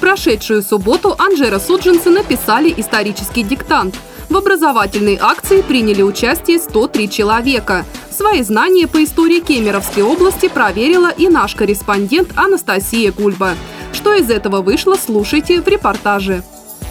прошедшую субботу анжеро-судженцы написали исторический диктант. В образовательной акции приняли участие 103 человека. Свои знания по истории Кемеровской области проверила и наш корреспондент Анастасия Гульба. Что из этого вышло, слушайте в репортаже.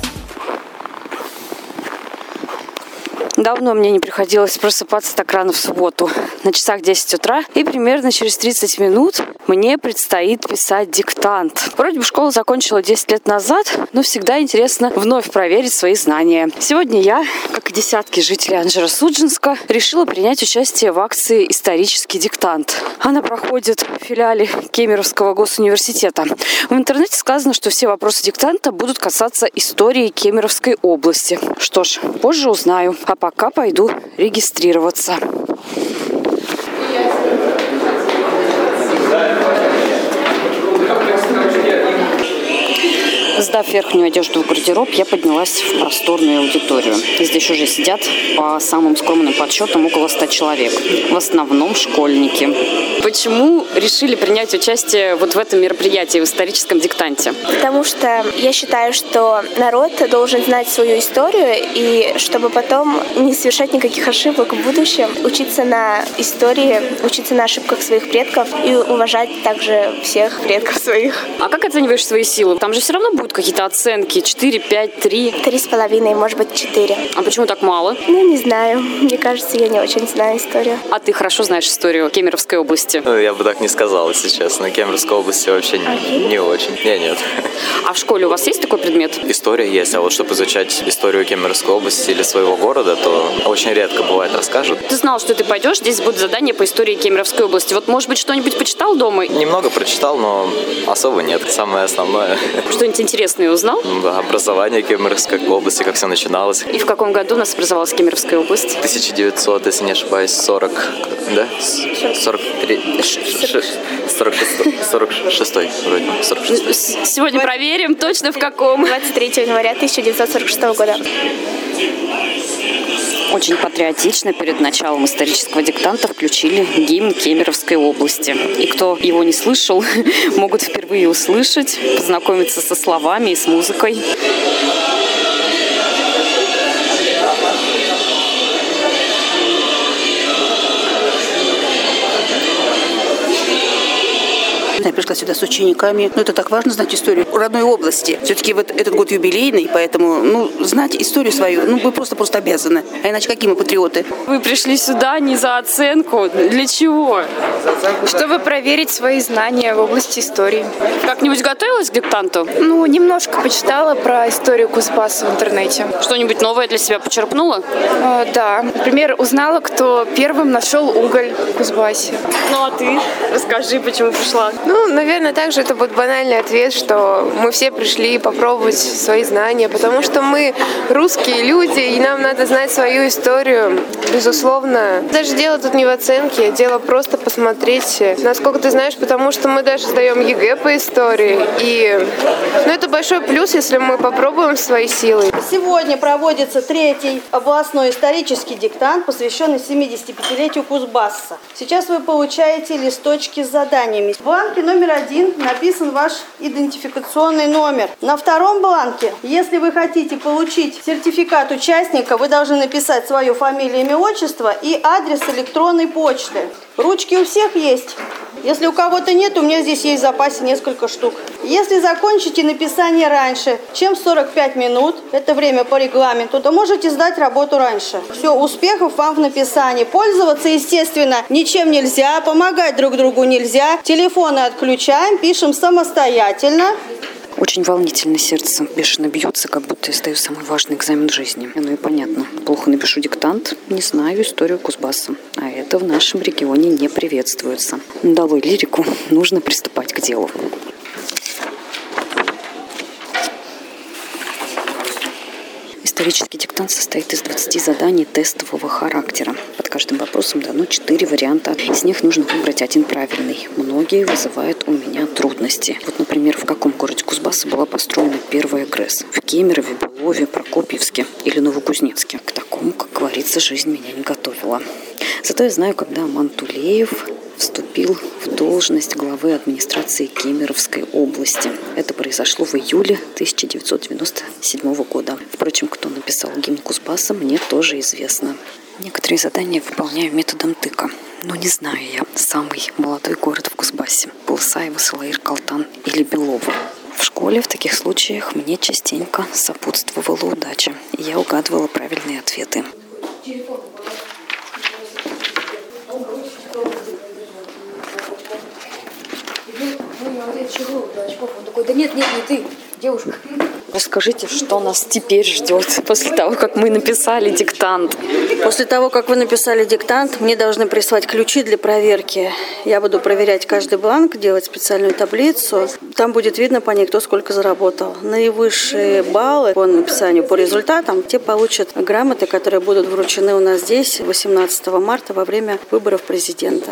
Давно мне не приходилось просыпаться так рано в субботу. На часах 10 утра, и примерно через 30 минут мне предстоит писать диктант. Вроде бы школу закончила 10 лет назад, но всегда интересно вновь проверить свои знания. Сегодня я, как и десятки жителей Анжеро-Судженска, решила принять участие в акции «Исторический диктант». Она проходит в филиале Кемеровского госуниверситета. В интернете сказано, что все вопросы диктанта будут касаться истории Кемеровской области. Что ж, позже узнаю. А пока пойду регистрироваться. Сдав верхнюю одежду в гардероб, я поднялась в просторную аудиторию. Здесь уже сидят, по самым скромным подсчетам, около 100 человек. В основном школьники. Почему решили принять участие вот в этом мероприятии, в историческом диктанте? Потому что я считаю, что народ должен знать свою историю, и чтобы потом не совершать никаких ошибок в будущем, учиться на истории, учиться на ошибках своих предков и уважать также всех предков своих. А как оцениваешь свои силы? Там же все равно будут какие-то оценки. 4, 5, 3. 3,5, может быть, 4. А почему так мало? Ну, не знаю. Мне кажется, я не очень знаю историю. А ты хорошо знаешь историю Кемеровской области? Ну, я бы так не сказал, если честно. Кемеровской области вообще не очень. Нет. А в школе у вас есть такой предмет? История есть, а вот чтобы изучать историю Кемеровской области или своего города, то очень редко бывает расскажут. Ты знал, что ты пойдешь, здесь будет задание по истории Кемеровской области. Вот, может быть, что-нибудь почитал дома? Немного прочитал, но особо нет. Самое основное. Что-нибудь интересное узнал? Да, образование Кемеровской области, как все начиналось. И в каком году у нас образовалась Кемеровская область? 1900, если не ошибаюсь, 40, да? 43, 46 вроде, 46. Сегодня проверим точно в каком. 23 января 1946 года. Очень патриотично перед началом исторического диктанта включили гимн Кемеровской области. И кто его не слышал, могут впервые услышать, познакомиться со словами и с музыкой. Я пришла сюда с учениками. Это так важно знать историю родной области. Все-таки вот этот год юбилейный, поэтому, знать историю свою, вы просто обязаны. А иначе какие мы патриоты? Вы пришли сюда не за оценку. Для чего? Чтобы проверить свои знания в области истории. Как-нибудь готовилась к диктанту? Немножко почитала про историю Кузбасса в интернете. Что-нибудь новое для себя почерпнула? Да. Например, узнала, кто первым нашел уголь в Кузбассе. Ну а ты? Расскажи, почему пришла. Наверное, также это будет банальный ответ, что мы все пришли попробовать свои знания, потому что мы русские люди, и нам надо знать свою историю, безусловно. Даже дело тут не в оценке, дело просто посмотреть, насколько ты знаешь, потому что мы даже сдаем ЕГЭ по истории, и это большой плюс, если мы попробуем свои силы. Сегодня проводится 3-й областной исторический диктант, посвященный 75-летию Кузбасса. Сейчас вы получаете листочки с заданиями. В бланке номер 1 написан ваш идентификационный номер. На втором бланке, если вы хотите получить сертификат участника, вы должны написать свою фамилию, имя, отчество и адрес электронной почты. Ручки у всех есть. Если у кого-то нет, у меня здесь есть в запасе несколько штук. Если закончите написание раньше, чем 45 минут, это время по регламенту, то можете сдать работу раньше. Все, успехов вам в написании. Пользоваться, естественно, ничем нельзя, помогать друг другу нельзя. Телефоны отключаем, пишем самостоятельно. Очень волнительно, сердце бешено бьется, как будто я сдаю самый важный экзамен в жизни. И понятно, плохо напишу диктант, не знаю историю Кузбасса. А это в нашем регионе не приветствуется. Долой лирику, нужно приступать к делу. Исторический диктант состоит из 20 заданий тестового характера. Под каждым вопросом дано 4 варианта. Из них нужно выбрать один правильный. Многие вызывают у меня трудности. Например, в каком городе Кузбасса была построена первая ГРЭС? В Кемерове, Белове, Прокопьевске или Новокузнецке? К такому, как говорится, жизнь меня не готовила. Зато я знаю, когда Аман Тулеев вступил вступил в должность главы администрации Кемеровской области. Это произошло в июле 1997 года. Впрочем, кто написал гимн Кузбасса, мне тоже известно. Некоторые задания выполняю методом тыка. Но не знаю я самый молодой город в Кузбассе – Полысаево, Салаир, Калтан или Белово. В школе в таких случаях мне частенько сопутствовала удача, и я угадывала правильные ответы. Он такой: да нет, не ты, девушка. Расскажите, что нас теперь ждет после того, как мы написали диктант? После того, как вы написали диктант, мне должны прислать ключи для проверки. Я буду проверять каждый бланк, делать специальную таблицу. Там будет видно по ней, кто сколько заработал. Наивысшие баллы по написанию, по результатам, те получат грамоты, которые будут вручены у нас здесь 18 марта во время выборов президента.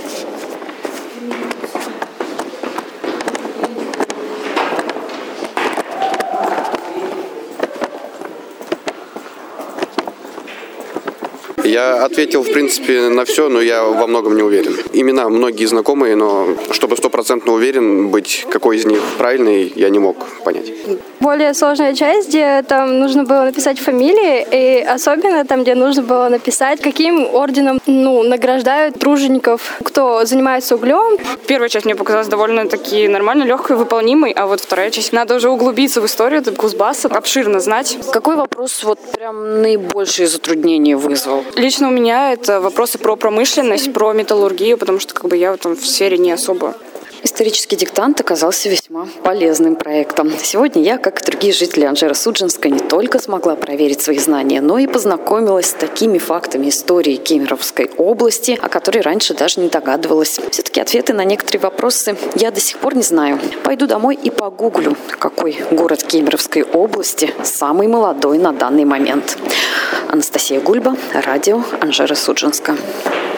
Я ответил, в принципе, на все, но я во многом не уверен. Имена многие знакомые, но чтобы 100% уверен быть, какой из них правильный, я не мог понять. Более сложная часть, где там нужно было написать фамилии, и особенно там, где нужно было написать, каким орденом награждают тружеников, кто занимается углем. Первая часть мне показалась довольно-таки нормально, легкой, выполнимой, а вот вторая часть, надо уже углубиться в историю Кузбасса, обширно знать. Какой вопрос прям наибольшие затруднения вызвал? Лично у меня это вопросы про промышленность, про металлургию, потому что я в этом в сфере не особо. Исторический диктант оказался весьма полезным проектом. Сегодня я, как и другие жители Анжеро-Судженска, не только смогла проверить свои знания, но и познакомилась с такими фактами истории Кемеровской области, о которой раньше даже не догадывалась. Все-таки ответы на некоторые вопросы я до сих пор не знаю. Пойду домой и погуглю, какой город Кемеровской области самый молодой на данный момент. Анастасия Гульба, радио Анжеро-Судженска.